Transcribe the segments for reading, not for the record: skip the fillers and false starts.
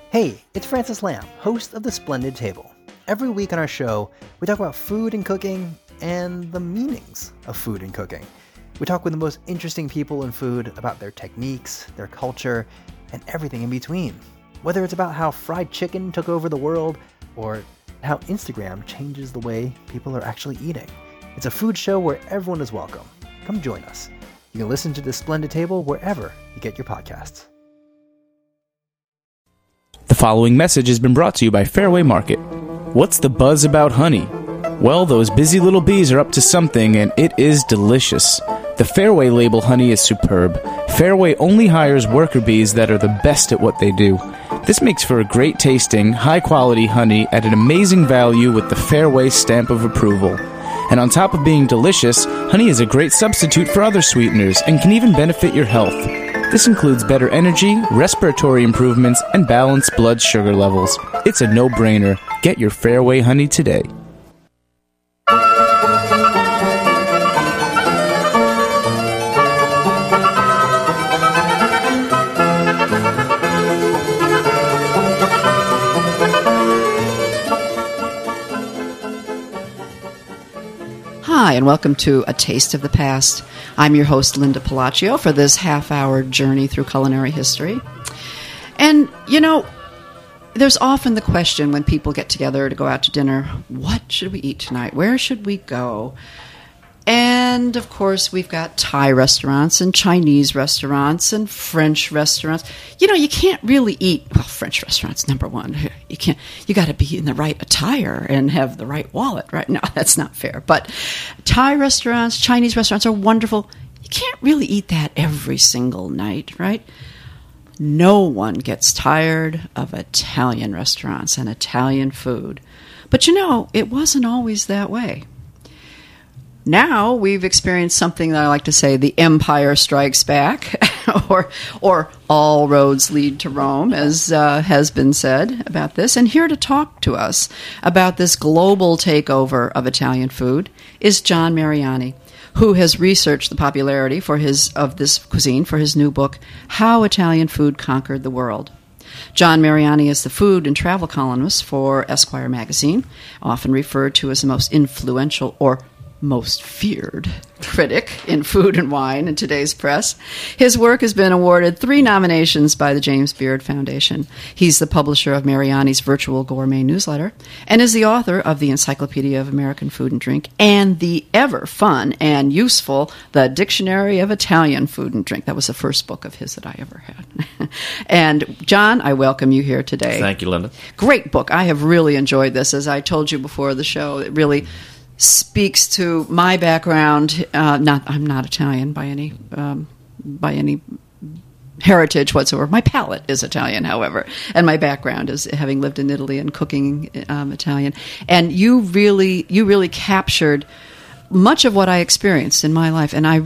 Hey, it's Francis Lamb, host of The Splendid Table. Every week on our show, we talk about food and cooking and the meanings of food and cooking. We talk with the most interesting people in food about their techniques, their culture, and everything in between. Whether it's about how fried chicken took over the world or how Instagram changes the way people are actually eating. It's a food show where everyone is welcome. Come join us. You can listen to The Splendid Table wherever you get your podcasts. The following message has been brought to you by Fairway Market. What's the buzz about honey? Well, those busy little bees are up to something, and it is delicious. The Fairway label honey is superb. Fairway only hires worker bees that are the best at what they do. This makes for a great tasting, high-quality honey at an amazing value with the Fairway stamp of approval. And on top of being delicious, honey is a great substitute for other sweeteners and can even benefit your health. This includes better energy, respiratory improvements, and balanced blood sugar levels. It's a no-brainer. Get your Fairway honey today. Hi, and welcome to A Taste of the Past. I'm your host, Linda Palacio, for this half-hour journey through culinary history. And, you know, there's often the question when people get together to go out to dinner, what should we eat tonight? Where should we go? And, of course, we've got Thai restaurants and Chinese restaurants and French restaurants. You know, you can't really eat, well, French restaurants, number one. You got to be in the right attire and have the right wallet, right? No, that's not fair. But Thai restaurants, Chinese restaurants are wonderful. You can't really eat that every single night, right? No one gets tired of Italian restaurants and Italian food. But, you know, it wasn't always that way. Now we've experienced something that I like to say, the Empire Strikes Back, or all roads lead to Rome, as has been said about this. And here to talk to us about this global takeover of Italian food is John Mariani, who has researched the popularity of this cuisine for his new book, How Italian Food Conquered the World. John Mariani is the food and travel columnist for Esquire magazine, often referred to as the most influential or most feared critic in food and wine in today's press. His work has been awarded 3 nominations by the James Beard Foundation. He's the publisher of Mariani's Virtual Gourmet newsletter and is the author of the Encyclopedia of American Food and Drink and the ever fun and useful The Dictionary of Italian Food and Drink. That was the first book of his that I ever had. And John, I welcome you here today. Thank you, Linda. Great book. I have really enjoyed this. As I told you before the show, it really speaks to my background. I'm not Italian by any heritage whatsoever. My palate is Italian, however, and my background is having lived in Italy and cooking Italian. And you really captured much of what I experienced in my life, and I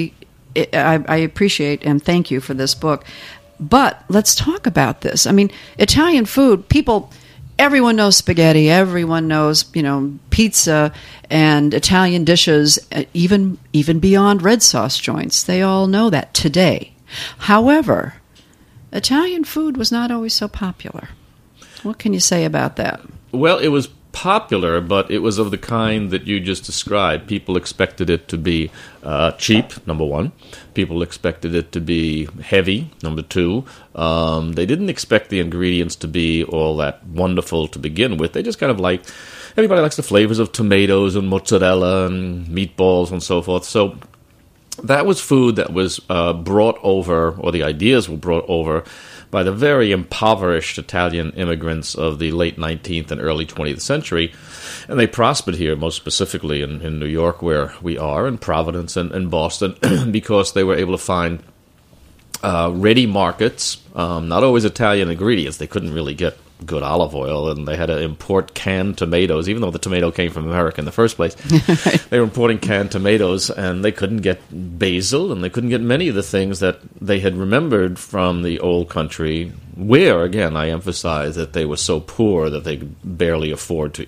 appreciate and thank you for this book. But let's talk about this. I mean, Italian food, everyone knows spaghetti. Everyone knows, pizza and Italian dishes, even beyond red sauce joints. They all know that today. However, Italian food was not always so popular. What can you say about that? Well, it was popular, but it was of the kind that you just described. People expected it to be cheap, number one. People expected it to be heavy, number two. They didn't expect the ingredients to be all that wonderful to begin with. They just kind of everybody likes the flavors of tomatoes and mozzarella and meatballs and so forth. So that was food that was brought over, or the ideas were brought over, by the very impoverished Italian immigrants of the late 19th and early 20th century. And they prospered here, most specifically in New York, where we are, in Providence and Boston, because they were able to find ready markets, not always Italian ingredients. They couldn't really get good olive oil, and they had to import canned tomatoes, even though the tomato came from America in the first place. They were importing canned tomatoes, and they couldn't get basil, and they couldn't get many of the things that they had remembered from the old country, where, again, I emphasize that they were so poor that they could barely afford to eat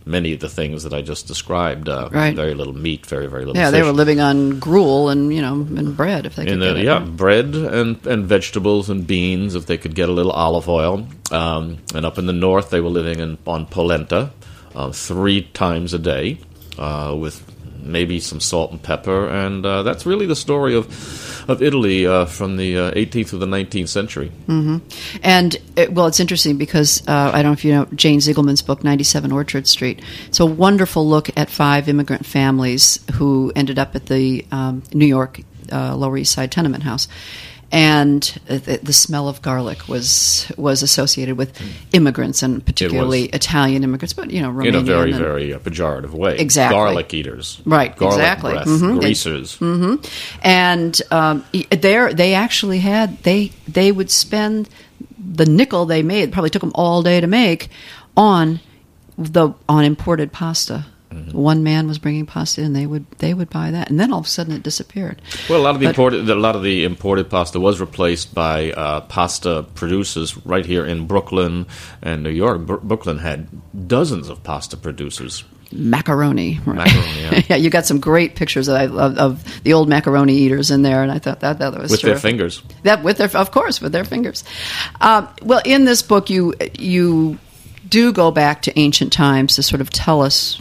many of the things that I just described. Right. Very little meat, very, very little Yeah, fish. they were living on gruel and and bread if they could get it. Bread and vegetables and beans if they could get a little olive oil. And up in the north, they were living on polenta 3 times a day with maybe some salt and pepper. And that's really the story of Italy from the 18th to the 19th century. Mm-hmm. And, it's interesting because I don't know if you know Jane Ziegelman's book, 97 Orchard Street. It's a wonderful look at 5 immigrant families who ended up at the New York Lower East Side tenement house. And the smell of garlic was associated with immigrants, and particularly Italian immigrants, but Romanian. In a very, very pejorative way. Exactly. Garlic eaters. Right, garlic exactly. Breath, Mm-hmm. Greasers. And they actually had, they would spend the nickel they made, probably took them all day to make, on imported pasta. Mm-hmm. One man was bringing pasta in, they would buy that, and then all of a sudden it disappeared. Well, a lot of the imported pasta was replaced by pasta producers right here in Brooklyn and New York. Brooklyn had dozens of pasta producers. Macaroni, right? Macaroni, yeah. Yeah, you got some great pictures of the old macaroni eaters in there, and I thought that was with terrific. their fingers. Of course, with their fingers. Well, in this book, you do go back to ancient times to sort of tell us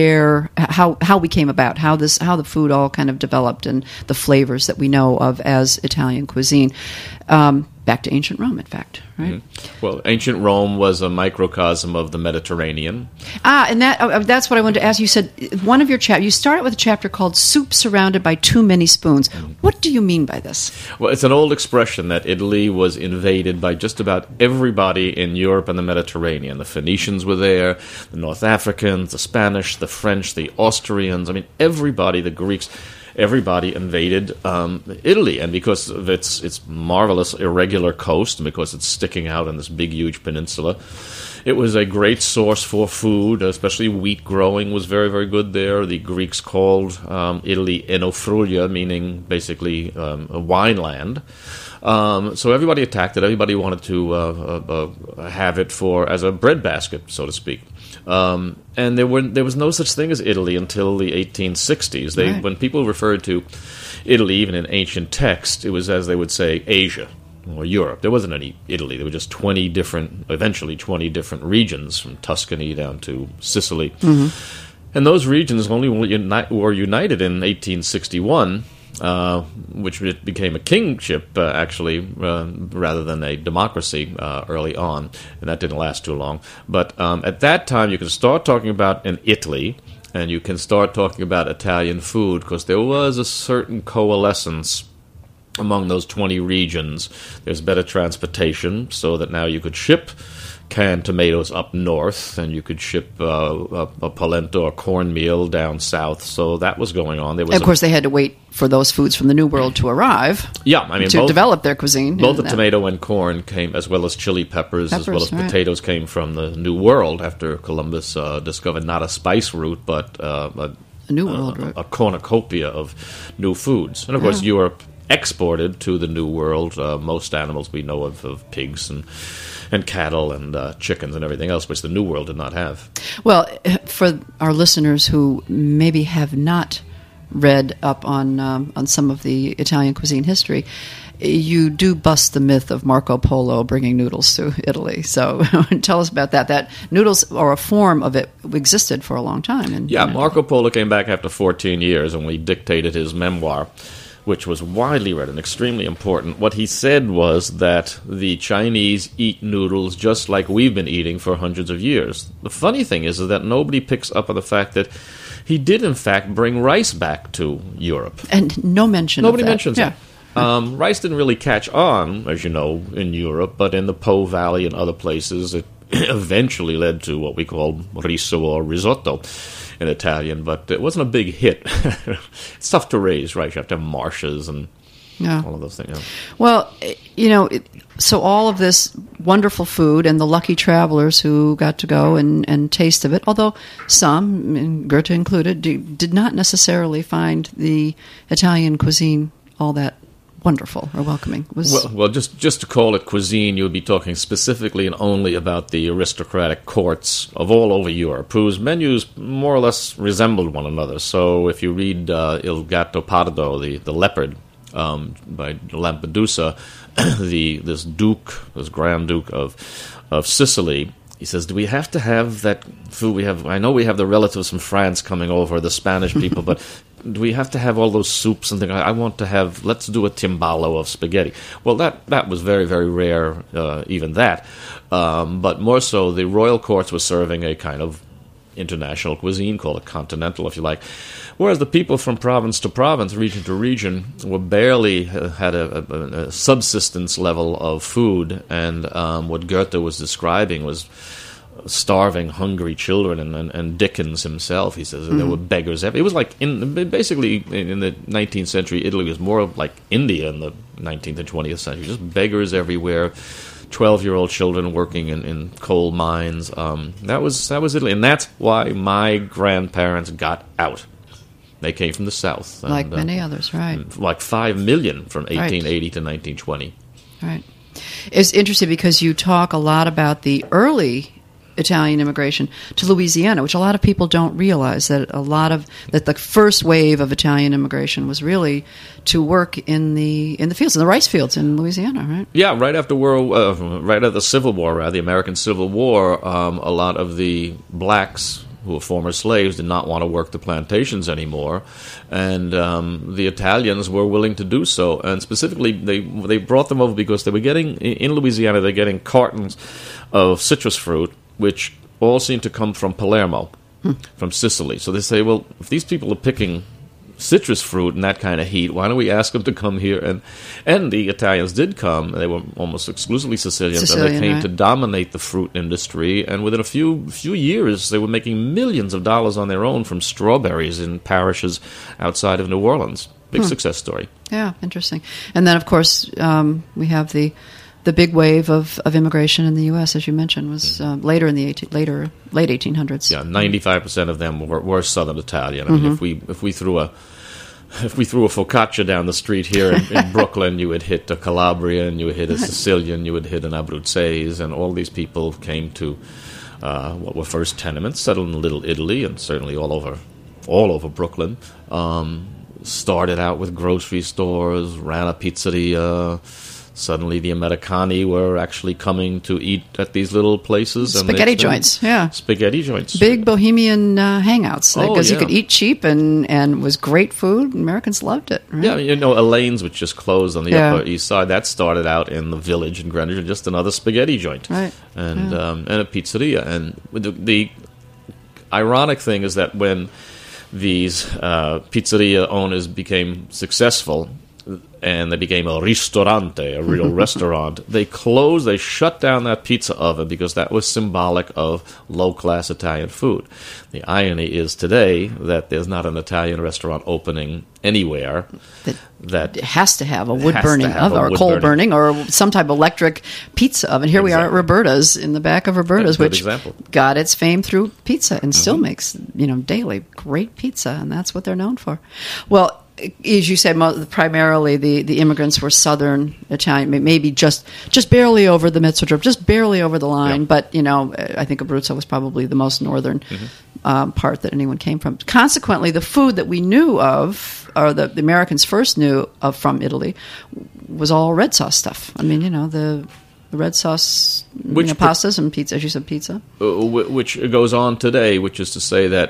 how we came about, how the food all kind of developed, and the flavors that we know of as Italian cuisine. Back to ancient Rome, in fact, right? Mm-hmm. Well, ancient Rome was a microcosm of the Mediterranean. And that's what I wanted to ask. You said one of your you started with a chapter called "Soup Surrounded by Too Many Spoons." What do you mean by this? Well, it's an old expression that Italy was invaded by just about everybody in Europe and the Mediterranean. The Phoenicians were there, the North Africans, the Spanish, the French, the Austrians. I mean, everybody, the Greeks. Everybody invaded Italy, and because of its marvelous irregular coast, and because it's sticking out on this big, huge peninsula, it was a great source for food, especially wheat growing was very, very good there. The Greeks called Italy Enofrulia, meaning basically a wine land. So everybody attacked it. Everybody wanted to have it as a breadbasket, so to speak. And there was no such thing as Italy until the 1860s. Right. When people referred to Italy, even in ancient text, it was as they would say Asia or Europe. There wasn't any Italy. There were just 20 different regions, from Tuscany down to Sicily. Mm-hmm. And those regions only were united in 1861. Which became a kingship, rather than a democracy early on, and that didn't last too long. But at that time, you can start talking about an Italy, and you can start talking about Italian food, because there was a certain coalescence among those 20 regions. There's better transportation, so that now you could ship canned tomatoes up north, and you could ship a polenta or cornmeal down south. So that was going on. Of course, they had to wait for those foods from the New World to arrive. Yeah, I mean, to develop their cuisine. Both the tomato and corn came, as well as chili peppers as well as potatoes, came from the New World after Columbus discovered not a spice route, but a New World route, a cornucopia of new foods. And of course, Europe exported to the New World most animals we know of pigs and cattle and chickens and everything else, which the New World did not have. Well, for our listeners who maybe have not read up on some of the Italian cuisine history, you do bust the myth of Marco Polo bringing noodles to Italy. So tell us about that. That noodles, or a form of it, existed for a long time. Marco Polo came back after 14 years and he dictated his memoir, which was widely read and extremely important. What he said was that the Chinese eat noodles just like we've been eating for hundreds of years. The funny thing is that nobody picks up on the fact that he did, in fact, bring rice back to Europe. And no mention Nobody of that. mentions it. Rice didn't really catch on, as you know, in Europe, but in the Po Valley and other places, it eventually led to what we call riso or risotto in Italian, but it wasn't a big hit. It's tough to raise rice. You have to have marshes and all of those things. Well, so all of this wonderful food and the lucky travelers who got to go and taste of it, although some, Goethe included, did not necessarily find the Italian cuisine all that wonderful or welcoming. Well, just to call it cuisine, you would be talking specifically and only about the aristocratic courts of all over Europe, whose menus more or less resembled one another. So if you read Il Gatto Pardo, the leopard, by Lampedusa, this Grand Duke of Sicily, he says, do we have to have that food? I know we have the relatives from France coming over, the Spanish people, but do we have to have all those soups and things? I want to have, let's do a timbalo of spaghetti. Well, that was very, very rare, even that. But more so, the royal courts were serving a kind of international cuisine, called a continental, if you like. Whereas the people from province to province, region to region, were barely had a subsistence level of food, and what Goethe was describing was starving, hungry children, and Dickens himself, he says, there were beggars everywhere. It was like, basically, in the 19th century, Italy was more like India in the 19th and 20th century, just beggars everywhere, 12-year-old children working in coal mines. That was Italy, and that's why my grandparents got out. They came from the South. Like many others, right. Like 5 million from 1880 to 1920. Right. It's interesting because you talk a lot about the early Italian immigration to Louisiana, which a lot of people don't realize, that the first wave of Italian immigration was really to work in the fields, in the rice fields in Louisiana, right? Yeah, right after the Civil War, the American Civil War, a lot of the blacks who were former slaves did not want to work the plantations anymore, and the Italians were willing to do so. And specifically, they brought them over because they were getting, in Louisiana, they're getting cartons of citrus fruit, which all seem to come from Palermo, from Sicily. So they say, well, if these people are picking citrus fruit in that kind of heat, why don't we ask them to come here? And the Italians did come. They were almost exclusively Sicilians, and they came to dominate the fruit industry. And within a few years, they were making millions of dollars on their own from strawberries in parishes outside of New Orleans. Big success story. Yeah, interesting. And then, of course, we have the big wave of immigration in the U.S., as you mentioned, was later in the late 1800s. Yeah, 95% of them were Southern Italian. I mean, if we threw a focaccia down the street here in Brooklyn, you would hit a Calabrian, you would hit a Sicilian, you would hit an Abruzzese, and all these people came to what were first tenements, settled in Little Italy, and certainly all over Brooklyn. Started out with grocery stores, ran a pizzeria. Suddenly the Americani were actually coming to eat at these little places. Spaghetti joints, yeah. Spaghetti joints. Big bohemian hangouts, because you could eat cheap and was great food. Americans loved it. Right? Yeah, Elaine's, which just closed on the Upper East Side, that started out in the Village in Greenwich, just another spaghetti joint. Right. And a pizzeria. And the ironic thing is that when these pizzeria owners became successful, and they became a ristorante, a real restaurant, they shut down that pizza oven because that was symbolic of low-class Italian food. The irony is today that there's not an Italian restaurant opening anywhere that it has to have a wood-burning oven, or coal-burning, or some type of electric pizza oven. Here we are at Roberta's, in the back of Roberta's, which got its fame through pizza and still makes, daily great pizza, and that's what they're known for. Well, as you said, primarily the immigrants were Southern Italian, maybe just barely over the Mezzogiorno, just barely over the line. Yeah. But I think Abruzzo was probably the most northern part that anyone came from. Consequently, the food that we knew of, or the Americans first knew of from Italy, was all red sauce stuff. I mean, the red sauce pastas and pizza, as you said, pizza, which goes on today, which is to say that.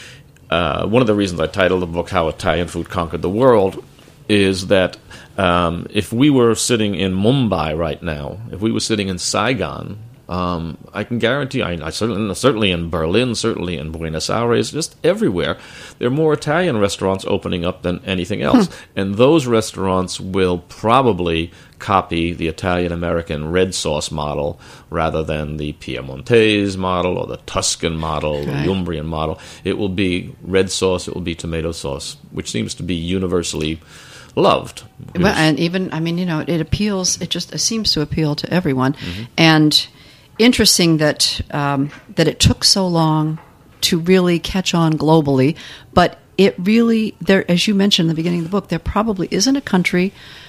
One of the reasons I titled the book "How Italian Food Conquered the World" is that if we were sitting in Mumbai right now, if we were sitting in Saigon, I can guarantee, I certainly in Berlin, certainly in Buenos Aires, just everywhere, there are more Italian restaurants opening up than anything else. And those restaurants will probably copy the Italian-American red sauce model rather than the Piemontese model or the Tuscan model or the Umbrian model. It will be red sauce, it will be tomato sauce, which seems to be universally loved. Well, and even, it appeals, it seems to appeal to everyone. And interesting that it took so long to really catch on globally, but it really, as you mentioned in the beginning of the book, there probably isn't a country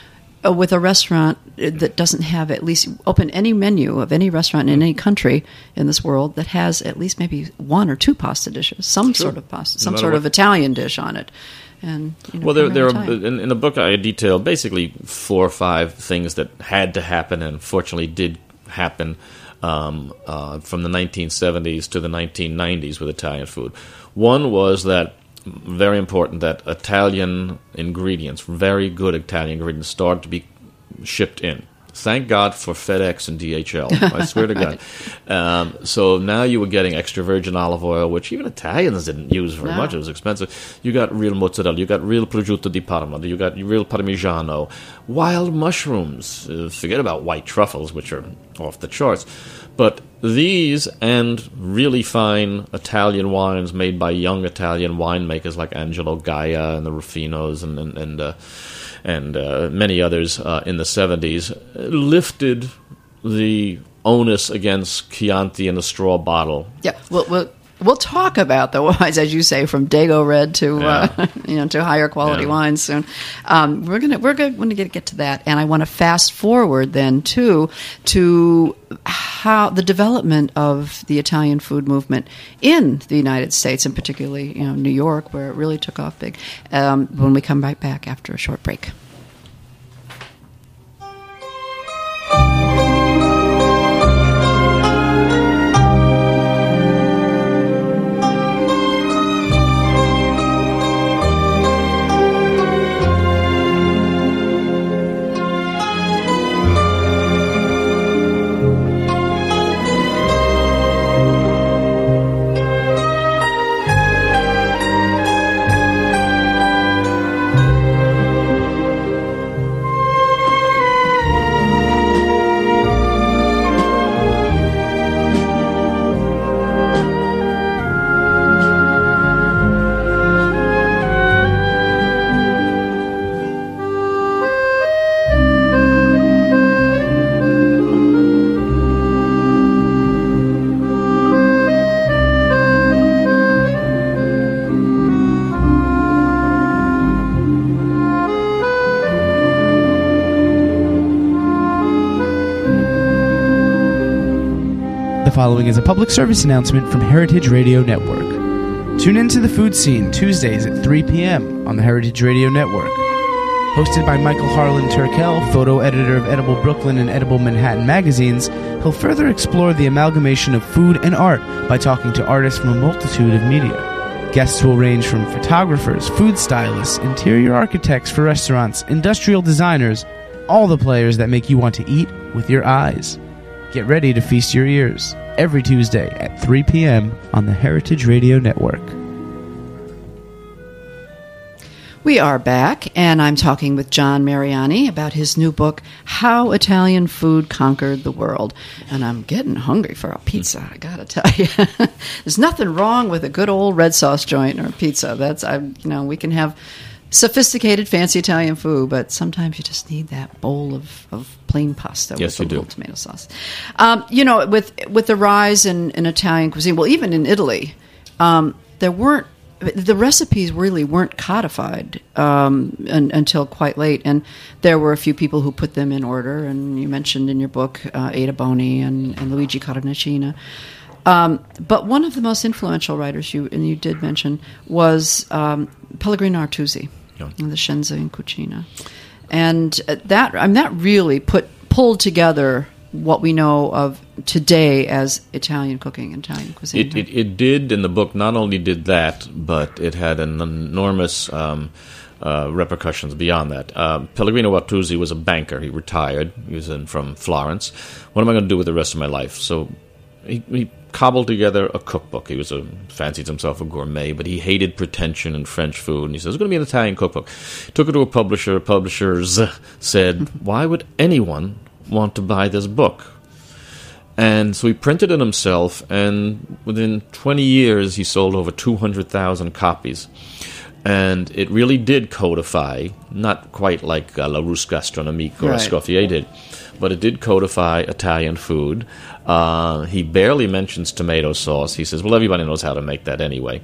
with a restaurant that doesn't have at least open any menu of any restaurant in any country in this world that has at least maybe one or two pasta dishes, some sort of pasta, some sort of Italian dish on it. And well, there are in the book I detail basically 4 or 5 things that had to happen and fortunately did happen from the 1970s to the 1990s with Italian food. One was that, very important, that Italian ingredients, very good Italian ingredients, started to be shipped in. Thank God for FedEx and DHL. I swear to God. So now you were getting extra virgin olive oil, which even Italians didn't use very much. It was expensive. You got real mozzarella. You got real prosciutto di Parma. You got real Parmigiano. Wild mushrooms. Forget about white truffles, which are off the charts. But these and really fine Italian wines made by young Italian winemakers like Angelo Gaia and the Ruffinos and many others in the 70s lifted the onus against Chianti and the straw bottle. Yeah, we'll talk about the wines, as you say, from Dago Red to to higher quality wines soon. We're going to get to that, and I want to fast forward then to how the development of the Italian food movement in the United States, and particularly New York, where it really took off big. When we come right back after a short break. Following is a public service announcement from Heritage Radio Network. Tune into the food scene Tuesdays at 3 p.m. on the Heritage Radio Network. Hosted by Michael Harlan Turkel, photo editor of Edible Brooklyn and Edible Manhattan magazines, he'll further explore the amalgamation of food and art by talking to artists from a multitude of media. Guests will range from photographers, food stylists, interior architects for restaurants, industrial designers, all the players that make you want to eat with your eyes. Get ready to feast your ears every Tuesday at 3 p.m. on the Heritage Radio Network. We are back, and I'm talking with John Mariani about his new book, How Italian Food Conquered the World. And I'm getting hungry for a pizza, I gotta tell you. There's nothing wrong with a good old red sauce joint or a pizza. We can have sophisticated, fancy Italian food, but sometimes you just need that bowl of plain pasta with a little tomato sauce. With the rise in Italian cuisine, well, even in Italy, the recipes really weren't codified until quite late, and there were a few people who put them in order, and you mentioned in your book Ada Boni and Luigi Carnecina. But one of the most influential writers you did mention was Pellegrino Artusi, the Scienza in Cucina, and that really pulled together what we know of today as Italian cooking and Italian cuisine. It did, in the book, not only did that, but it had an enormous repercussions beyond that. Pellegrino Artusi was a banker. He retired. He was from Florence. What am I going to do with the rest of my life? So he cobbled together a cookbook. He fancied himself a gourmet, but he hated pretension in French food, and he said, "It's going to be an Italian cookbook." Took it to a publisher. Publishers said, "Why would anyone want to buy this book?" And so he printed it himself, and within 20 years, he sold over 200,000 copies. And it really did codify, not quite like Larousse Gastronomique or Escoffier did, but it did codify Italian food. He barely mentions tomato sauce. He says, well, everybody knows how to make that anyway.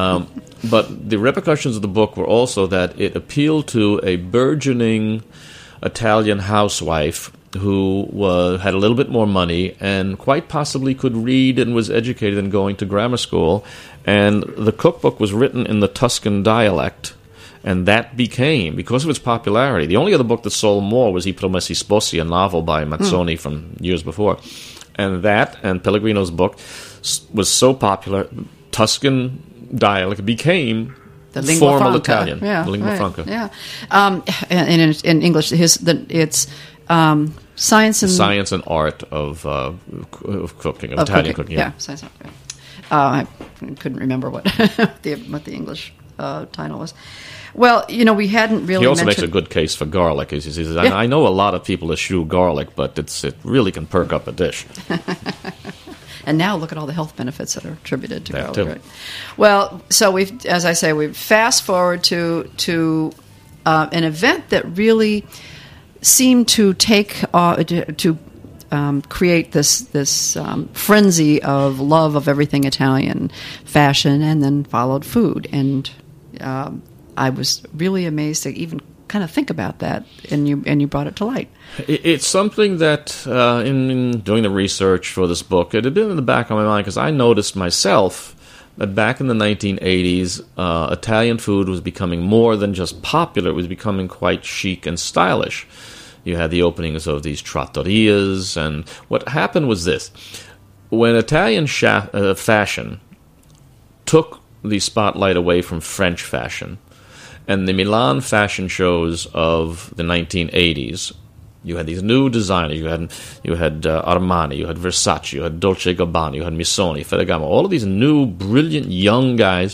But the repercussions of the book were also that it appealed to a burgeoning Italian housewife who had a little bit more money and quite possibly could read and was educated and going to grammar school. And the cookbook was written in the Tuscan dialect, and that became, because of its popularity, the only other book that sold more was I Promessi Sposi, a novel by Mazzoni from years before. And that, and Pellegrino's book, was so popular, Tuscan dialect became the lingua formal franca. Italian. Yeah, the lingua right. franca. Yeah. And in English, it's science and art of cooking, of Italian cooking. Yeah, science and art. I couldn't remember what the English title was. Well, we hadn't really. He also makes a good case for garlic. He says, I know a lot of people eschew garlic, but it really can perk up a dish. And now look at all the health benefits that are attributed to garlic. Too. Right? Well, so we've fast forward to an event that really seemed to take create this frenzy of love of everything Italian, fashion, and then followed food. And I was really amazed to even kind of think about that, and you brought it to light. It's something that, in doing the research for this book, it had been in the back of my mind because I noticed myself that back in the 1980s, Italian food was becoming more than just popular; it was becoming quite chic and stylish. You had the openings of these trattorias, and what happened was this. When Italian fashion took the spotlight away from French fashion, and the Milan fashion shows of the 1980s, you had these new designers. You had Armani, you had Versace, you had Dolce & Gabbana, you had Missoni, Ferragamo. All of these new, brilliant, young guys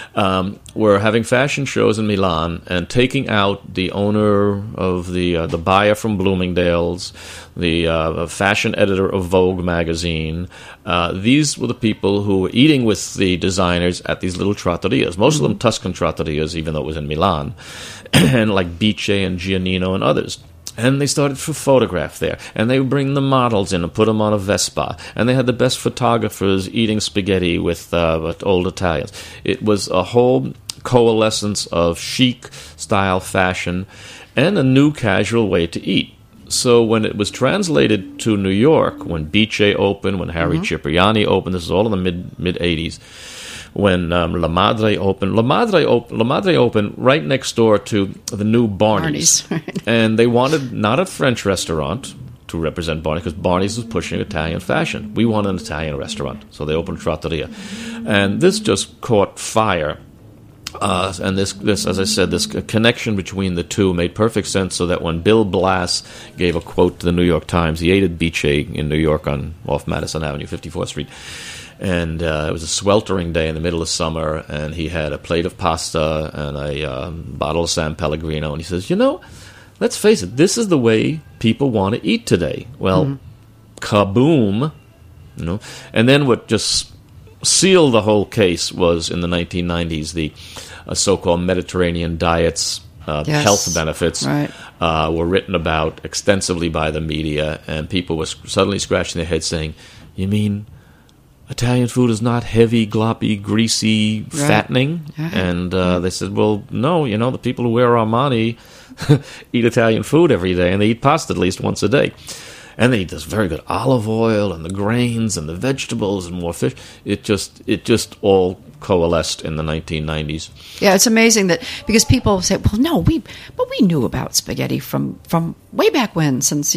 were having fashion shows in Milan and taking out the owner of the buyer from Bloomingdale's, the fashion editor of Vogue magazine. These were the people who were eating with the designers at these little trattorias. Most of them Tuscan trattorias, even though it was in Milan, and like Bice and Giannino and others. And they started to photograph there. And they would bring the models in and put them on a Vespa. And they had the best photographers eating spaghetti with old Italians. It was a whole coalescence of chic-style fashion and a new casual way to eat. So when it was translated to New York, when Bice opened, when Harry Cipriani opened, this is all in the mid-'80s, when La Madre opened. La Madre opened right next door to the new Barney's. Right. And they wanted not a French restaurant to represent Barney's, because Barney's was pushing Italian fashion. We want an Italian restaurant. So they opened Trattoria. And this just caught fire. And this, as I said, this connection between the two made perfect sense, so that when Bill Blass gave a quote to the New York Times, he ate at Bice in New York off Madison Avenue, 54th Street. And it was a sweltering day in the middle of summer, and he had a plate of pasta and a bottle of San Pellegrino, and he says, let's face it, this is the way people want to eat today. Well, kaboom, And then what just sealed the whole case was in the 1990s, the so-called Mediterranean diets, health benefits were written about extensively by the media, and people were suddenly scratching their heads saying, you mean Italian food is not heavy, gloppy, greasy, fattening? And they said, well, no, the people who wear Armani eat Italian food every day, and they eat pasta at least once a day. And they eat this very good olive oil and the grains and the vegetables and more fish. It just all coalesced in the 1990s. Yeah, it's amazing that, because people say, well, no, we knew about spaghetti from way back when, since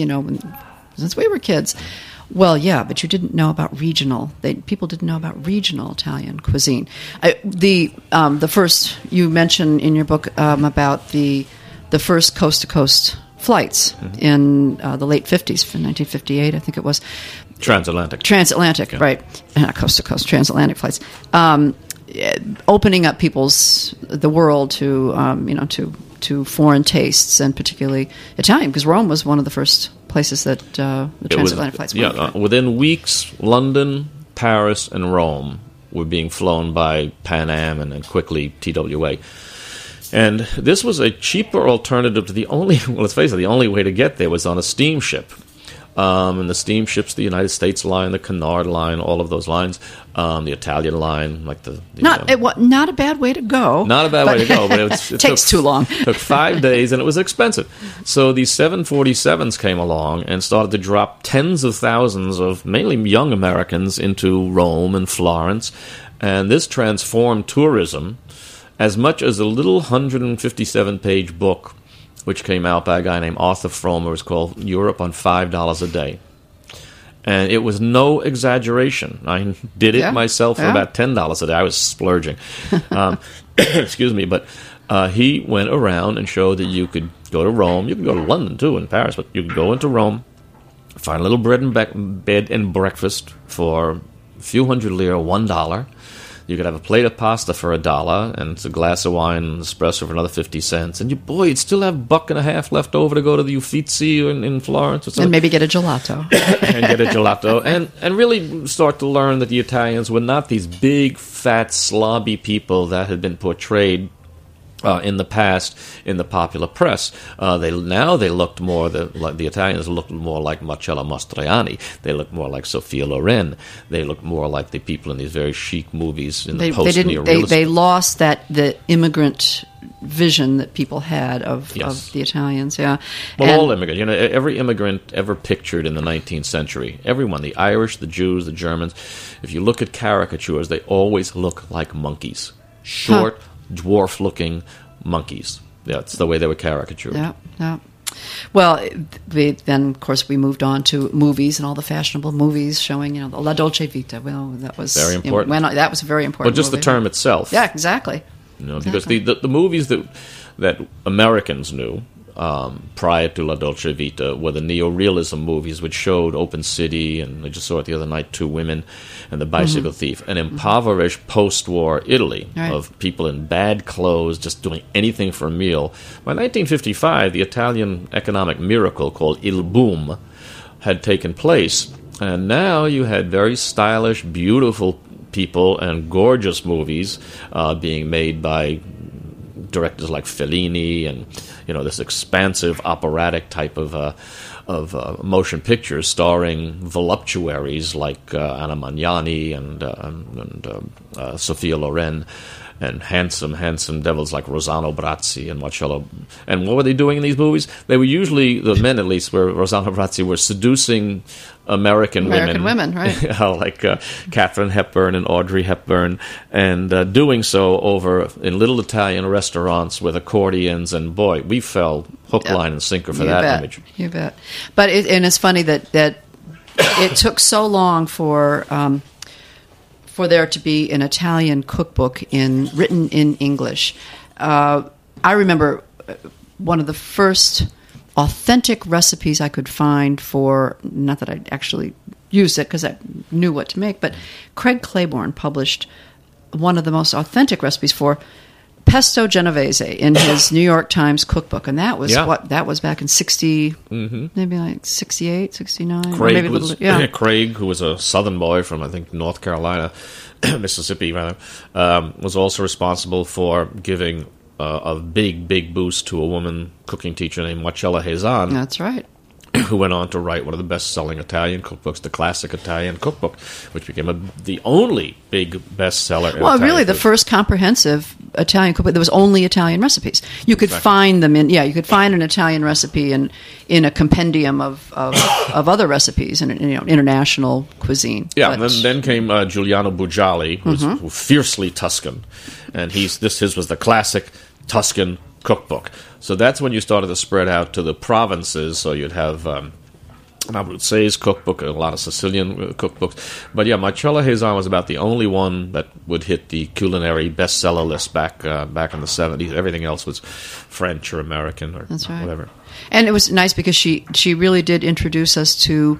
we were kids. Well, yeah, but you didn't know about regional. People didn't know about regional Italian cuisine. The first, you mentioned in your book about the first coast-to-coast flights in the late 50s, 1958, I think it was. Transatlantic, right. Not coast-to-coast, transatlantic flights. Opening up the world to foreign tastes, and particularly Italian, because Rome was one of the first places that the transatlantic flights went. Yeah, within weeks, London, Paris, and Rome were being flown by Pan Am and quickly TWA. And this was a cheaper alternative to the only way to get there was on a steamship. And the steamships, the United States line, the Cunard line, all of those lines, the Italian line, like not a bad way to go. Not a bad way to go, but it takes too long. Took 5 days, and it was expensive. So these 747s came along and started to drop tens of thousands of mainly young Americans into Rome and Florence, and this transformed tourism as much as a little 157-page book, which came out by a guy named Arthur Fromer. It was called Europe on $5 a Day. And it was no exaggeration. I did it myself for about $10 a day. I was splurging. Excuse me. But he went around and showed that you could go to Rome. You could go to London, too, in Paris. But you could go into Rome, find a little bed and breakfast for a few hundred lire, $1. You could have a plate of pasta for $1 and a glass of wine and espresso for another 50 cents. And you'd still have $1.50 left over to go to the Uffizi in Florence. Or something. And maybe get a gelato. And get a gelato. And really start to learn that the Italians were not these big, fat, slobby people that had been portrayed in the past in the popular press. They looked more, the Italians looked more like Marcello Mastroianni. They looked more like Sophia Loren. They looked more like the people in these very chic movies in the post-neorealism. They lost the immigrant vision that people had of the Italians. Yeah. Well, all immigrants. Every immigrant ever pictured in the 19th century, everyone, the Irish, the Jews, the Germans, if you look at caricatures, they always look like monkeys. Short, dwarf-looking monkeys. That's the way they were caricatured. Yeah. Well, then, of course, we moved on to movies and all the fashionable movies showing, the La Dolce Vita. Well, that was very important. That was a very important. But just movie. The term itself. Yeah, exactly. Because the movies that Americans knew prior to La Dolce Vita were the neorealism movies, which showed Open City, and I just saw it the other night, Two Women, and The Bicycle Thief, an impoverished post-war Italy of people in bad clothes just doing anything for a meal. By 1955, the Italian economic miracle called Il Boom had taken place, and now you had very stylish, beautiful people and gorgeous movies being made by directors like Fellini and this expansive operatic type of motion pictures starring voluptuaries like Anna Magnani and Sophia Loren, and handsome devils like Rossano Brazzi and Marcello. And what were they doing in these movies? They were usually, the men at least, Rossano Brazzi were seducing American women, right? Like Katharine Hepburn and Audrey Hepburn, and doing so over in little Italian restaurants with accordions. And boy, we fell hook, line, and sinker for that image. You bet. But it's funny that it took so long for there to be an Italian cookbook written in English. I remember one of the first authentic recipes I could find for, not that I actually used it because I knew what to make, but Craig Claiborne published one of the most authentic recipes for pesto genovese in his New York Times cookbook, and that was that was back in 60, maybe like 68, 69. Craig, who was a Southern boy from, I think, North Carolina, Mississippi, rather, was also responsible for giving a big boost to a woman cooking teacher named Marcella Hazan. That's right. Who went on to write one of the best-selling Italian cookbooks, the Classic Italian Cookbook, which became the only big bestseller. Well, really, the first comprehensive Italian cookbook. There was only Italian recipes. You could find them you could find an Italian recipe in a compendium of other recipes and international cuisine. Yeah, and then came Giuliano Bugiali, who's fiercely Tuscan, and his was the Classic Tuscan Cookbook. So that's when you started to spread out to the provinces. So you'd have Abruzzese cookbook, a lot of Sicilian cookbooks. But yeah, Marcella Hazan was about the only one that would hit the culinary bestseller list back in the 70s. Everything else was French or American or whatever. And it was nice because she really did introduce us to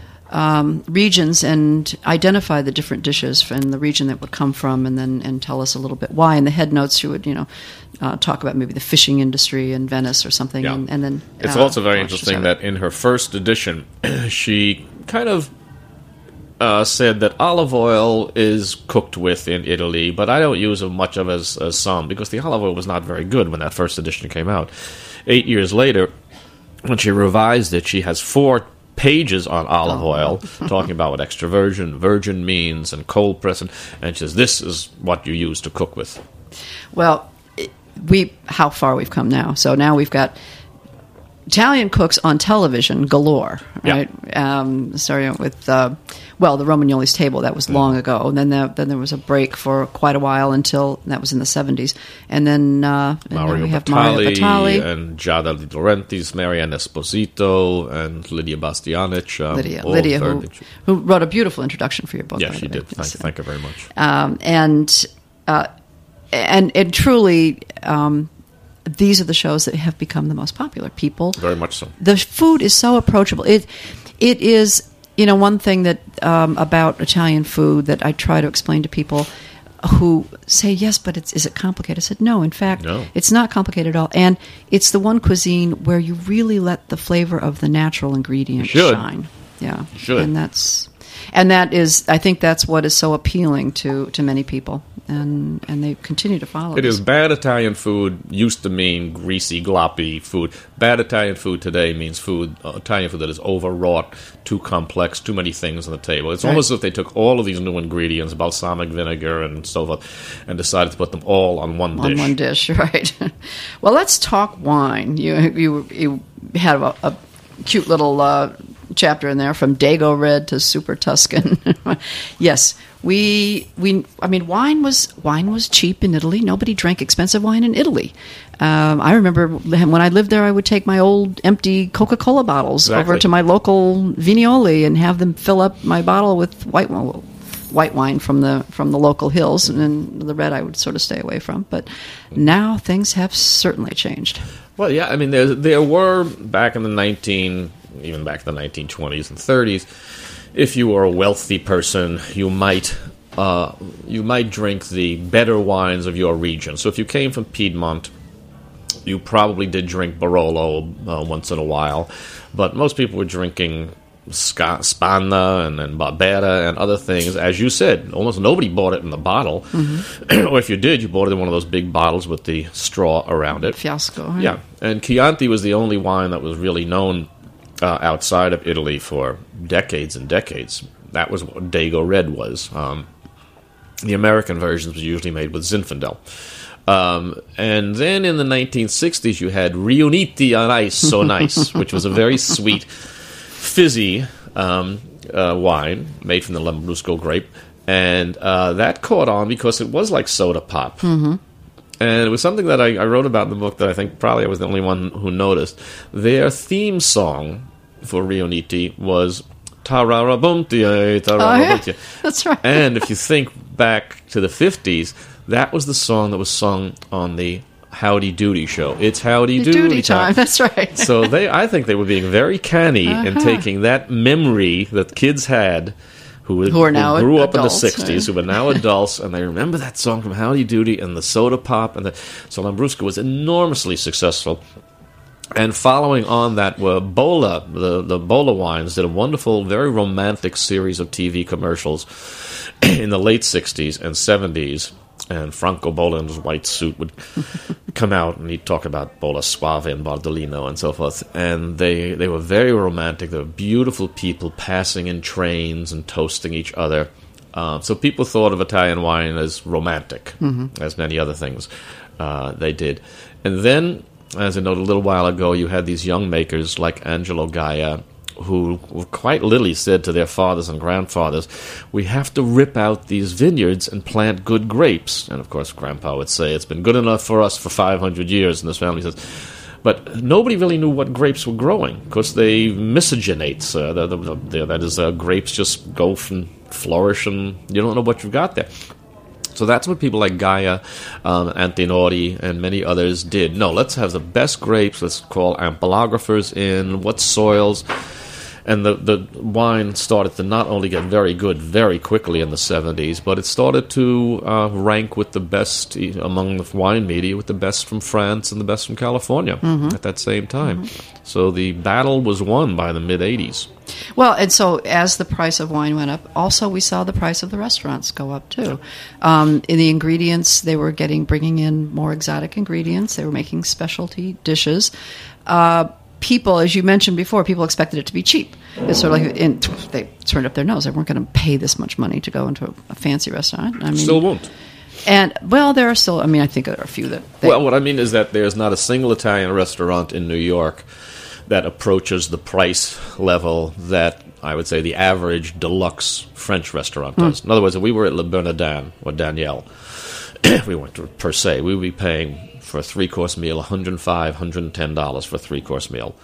regions and identify the different dishes from the region that would come from, and tell us a little bit why. In the head notes, she would talk about maybe the fishing industry in Venice or something. Yeah. And then it's also very interesting that in her first edition, she kind of said that olive oil is cooked with in Italy, but I don't use as much of as some, because the olive oil was not very good when that first edition came out. 8 years later, when she revised it, she has 4 pages on olive oil, talking about what extra virgin means, and cold press, and she says, this is what you use to cook with. Well, how far we've come now. So now we've got Italian cooks on television galore, right? Starting with, the Romagnoli's Table, that was long ago. And then there was a break for quite a while until, that was in the 70s. And then we have Mario Batali. And Giada Di Laurentiis, Marianne Esposito, and Lydia Bastianich. Lydia, who wrote a beautiful introduction for your book. Yeah, she did. Thank you very much. And truly... these are the shows that have become the most popular. People, very much so. The food is so approachable. It is, one thing that about Italian food that I try to explain to people who say, yes, but is it complicated? I said, no, in fact, it's not complicated at all. And it's the one cuisine where you really let the flavor of the natural ingredients shine. Yeah, you should. And that is, I think that's what is so appealing to many people. And they continue to follow it. Bad Italian food used to mean greasy, gloppy food. Bad Italian food today means Italian food that is overwrought, too complex, too many things on the table. It's almost as if they took all of these new ingredients, balsamic vinegar and so forth, and decided to put them all on one dish. On one dish, right. Well, let's talk wine. You had a cute little chapter in there, from Dago Red to Super Tuscan. Yes. Wine was cheap in Italy. Nobody drank expensive wine in Italy. I remember when I lived there, I would take my old empty Coca-Cola bottles over to my local Vignoli and have them fill up my bottle with white wine from the local hills, and then the red I would sort of stay away from. But now things have certainly changed. Well, yeah, there were back in the 1920s and 30s. If you were a wealthy person, you might drink the better wines of your region. So if you came from Piedmont, you probably did drink Barolo once in a while. But most people were drinking Spanna and Barbera and other things. As you said, almost nobody bought it in the bottle. Mm-hmm. Or if you did, you bought it in one of those big bottles with the straw around it. Fiasco. Right? Yeah. And Chianti was the only wine that was really known outside of Italy for decades and decades. That was what Dago Red was. The American versions was usually made with Zinfandel. And then in the 1960s, you had Riuniti on Ice, So Nice, which was a very sweet, fizzy wine made from the Lambrusco grape. And that caught on because it was like soda pop. Mm-hmm. And it was something that I wrote about in the book that I think probably I was the only one who noticed. Their theme song for Riuniti was Tararabuntia, Tararabuntia. Yeah. That's right. And if you think back to the 50s, that was the song that was sung on the Howdy Doody show. It's Howdy Doody time. That's right. So I think they were being very canny in taking that memory that kids had who now grew up adults, in the 60s, who are now adults, and they remember that song from Howdy Doody and the soda pop. So Lambrusco was enormously successful. And following on that were Bolla. The Bolla wines did a wonderful, very romantic series of TV commercials in the late 60s and 70s. And Franco Bolla in his white suit would come out, and he'd talk about Bolla Suave and Bardolino and so forth. And they were very romantic. They were beautiful people passing in trains and toasting each other. So people thought of Italian wine as romantic, as many other things they did. And then, as I noted a little while ago, you had these young makers like Angelo Gaia, who quite literally said to their fathers and grandfathers, we have to rip out these vineyards and plant good grapes. And of course, Grandpa would say, it's been good enough for us for 500 years. And this family says, but nobody really knew what grapes were growing, because they miscegenate. That is, grapes just go and flourish, and you don't know what you've got there. So that's what people like Gaia, Antinori, and many others did. No, let's have the best grapes. Let's call ampelographers in. What soils? And the wine started to not only get very good very quickly in the 70s, but it started to rank with the best among the wine media, with the best from France and the best from California at that same time. So the battle was won by the mid-80s. Well, and so as the price of wine went up, also we saw the price of the restaurants go up too. In the ingredients, they were bringing in more exotic ingredients. They were making specialty dishes. people, as you mentioned before, people expected it to be cheap. It's sort of like they turned up their nose. They weren't going to pay this much money to go into a fancy restaurant. I mean, Still won't. And, well, there are still, I mean, I think there are a few that... Well, what I mean is that there's not a single Italian restaurant in New York that approaches the price level that I would say the average deluxe French restaurant does. In other words, if we were at Le Bernardin or Daniel, we went to per se, we would be paying for a three-course meal $105, $110 for a three-course meal.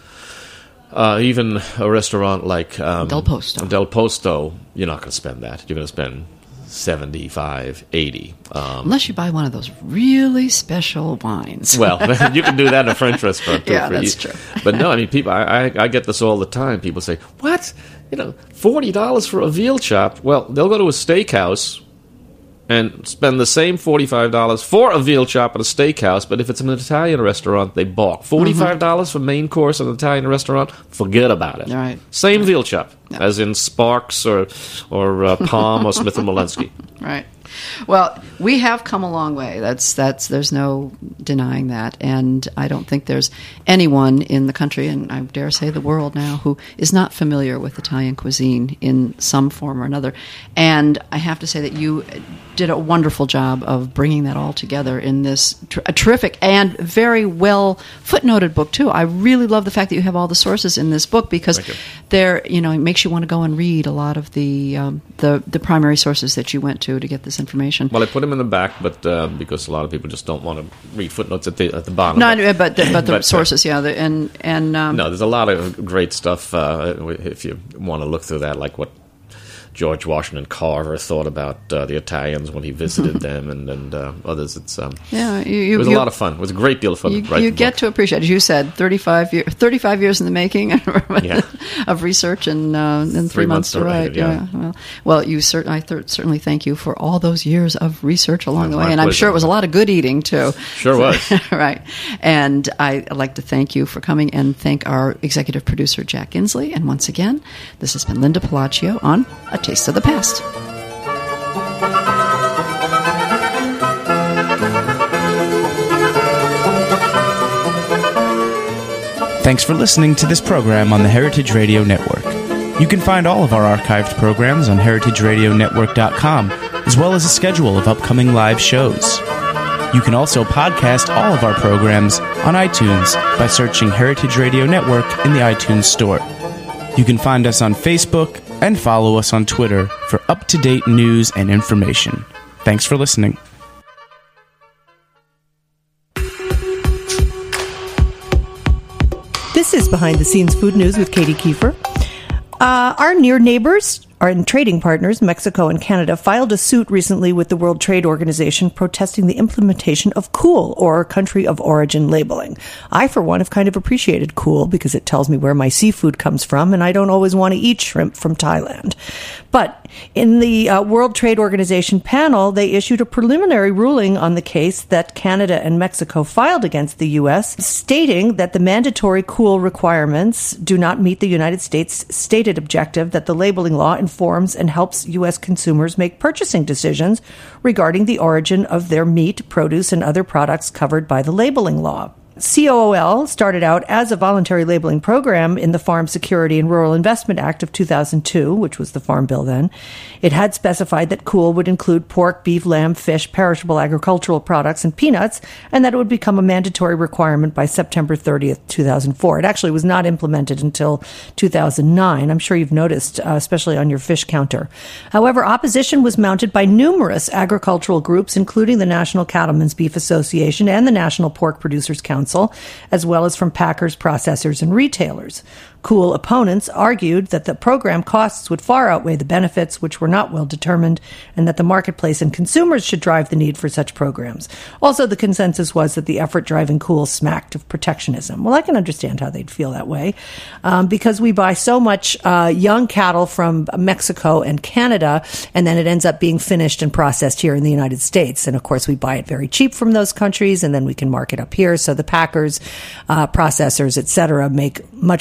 Even a restaurant like Del Posto, you're not going to spend that. You're going to spend $75, $80. Unless you buy one of those really special wines. Well, you can do that in a French restaurant too. Yeah, that's true. But no, I mean, people. I get this all the time. People say, "What? $40 for a veal chop?" Well, they'll go to a steakhouse and spend the same $45 for a veal chop at a steakhouse. But if it's an Italian restaurant, they balk. $45 for main course at an Italian restaurant? Forget about it. Right. Same veal chop, as in Sparks or Palm or Smith & Wollensky. Right. Well, we have come a long way. That's there's no denying that, and I don't think there's anyone in the country, and I dare say the world now, who is not familiar with Italian cuisine in some form or another. And I have to say that you did a wonderful job of bringing that all together in this a terrific and very well footnoted book too. I really love the fact that you have all the sources in this book, because there, it makes you want to go and read a lot of the primary sources that you went to get this information. Well, I put them in the back, but because a lot of people just don't want to read footnotes at the bottom. No, but the sources, yeah, no, there's a lot of great stuff if you want to look through that, like what George Washington Carver thought about the Italians when he visited them, and others. It was a lot of fun. It was a great deal of fun. You get to appreciate, as you said, 35 years in the making of research and 3 months to write. Well, I certainly thank you for all those years of research along the way, and I'm sure it was a lot of good eating too. Sure was. Right, and I'd like to thank you for coming, and thank our executive producer Jack Inslee. And once again, this has been Linda Palacio on A Taste of the Past. Thanks for listening to this program on the Heritage Radio Network. You can find all of our archived programs on heritageradionetwork.com, as well as a schedule of upcoming live shows. You can also podcast all of our programs on iTunes by searching Heritage Radio Network in the iTunes Store. You can find us on Facebook and follow us on Twitter for up-to-date news and information. Thanks for listening. This is Behind the Scenes Food News with Katie Kiefer. Our near neighbors and trading partners, Mexico and Canada, filed a suit recently with the World Trade Organization protesting the implementation of COOL, or country of origin labeling. I, for one, have kind of appreciated COOL because it tells me where my seafood comes from, and I don't always want to eat shrimp from Thailand. But in the World Trade Organization panel, they issued a preliminary ruling on the case that Canada and Mexico filed against the U.S., stating that the mandatory COOL requirements do not meet the United States' stated objective that the labeling law informs and helps U.S. consumers make purchasing decisions regarding the origin of their meat, produce, and other products covered by the labeling law. COOL started out as a voluntary labeling program in the Farm Security and Rural Investment Act of 2002, which was the Farm Bill then. It had specified that COOL would include pork, beef, lamb, fish, perishable agricultural products, and peanuts, and that it would become a mandatory requirement by September 30th, 2004. It actually was not implemented until 2009. I'm sure you've noticed, especially on your fish counter. However, opposition was mounted by numerous agricultural groups, including the National Cattlemen's Beef Association and the National Pork Producers Council, as well as from packers, processors, and retailers. COOL opponents argued that the program costs would far outweigh the benefits, which were not well determined, and that the marketplace and consumers should drive the need for such programs. Also, the consensus was that the effort driving COOL smacked of protectionism. Well, I can understand how they'd feel that way, because we buy so much young cattle from Mexico and Canada, and then it ends up being finished and processed here in the United States. And of course, we buy it very cheap from those countries, and then we can mark it up here. So the packers, processors, etc., make much more money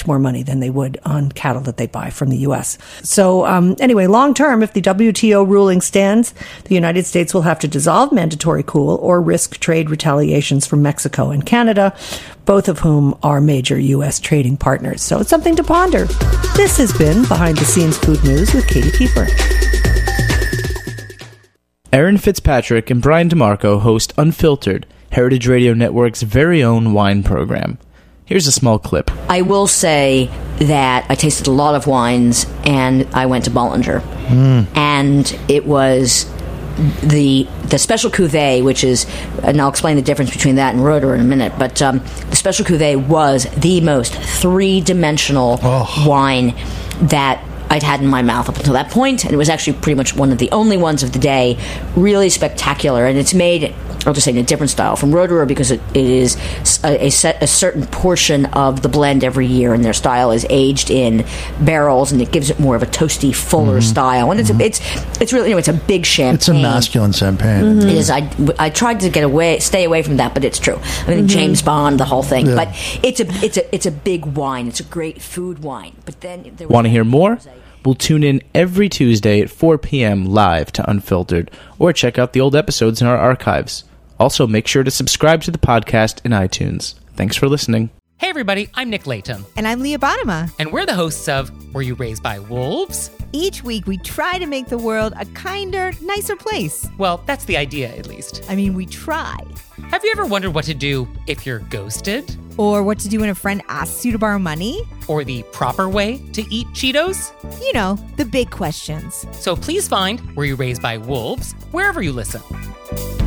than they would on cattle that they buy from the U.S. So anyway, long term, if the WTO ruling stands, the United States will have to dissolve mandatory cool or risk trade retaliations from Mexico and Canada, both of whom are major U.S. trading partners. So it's something to ponder. This has been Behind the Scenes Food News with Katie Kiefer. Erin Fitzpatrick and Brian DeMarco host Unfiltered, Heritage Radio Network's very own wine program. Here's a small clip. I will say that I tasted a lot of wines, and I went to Bollinger. And it was the special cuvée, which is, and I'll explain the difference between that and Roederer in a minute, but the special cuvée was the most three-dimensional wine that I'd had in my mouth up until that point, and it was actually pretty much one of the only ones of the day. Really spectacular, and it's made, I'll just say, in a different style from Roederer because it is a certain portion of the blend every year, and their style is aged in barrels, and it gives it more of a toasty, fuller style. And it's really, it's a big champagne. It's a masculine champagne. It is. I tried to stay away from that, but it's true. I mean, James Bond, the whole thing. Yeah. But it's a big wine. It's a great food wine. But then want to hear more? We'll tune in every Tuesday at 4 p.m. live to Unfiltered, or check out the old episodes in our archives. Also, make sure to subscribe to the podcast in iTunes. Thanks for listening. Hey everybody, I'm Nick Latham. And I'm Leah Bottima. And we're the hosts of Were You Raised by Wolves? Each week we try to make the world a kinder, nicer place. Well, that's the idea, at least. I mean, we try. Have you ever wondered what to do if you're ghosted? Or what to do when a friend asks you to borrow money? Or the proper way to eat Cheetos? You know, the big questions. So please find Were You Raised by Wolves wherever you listen.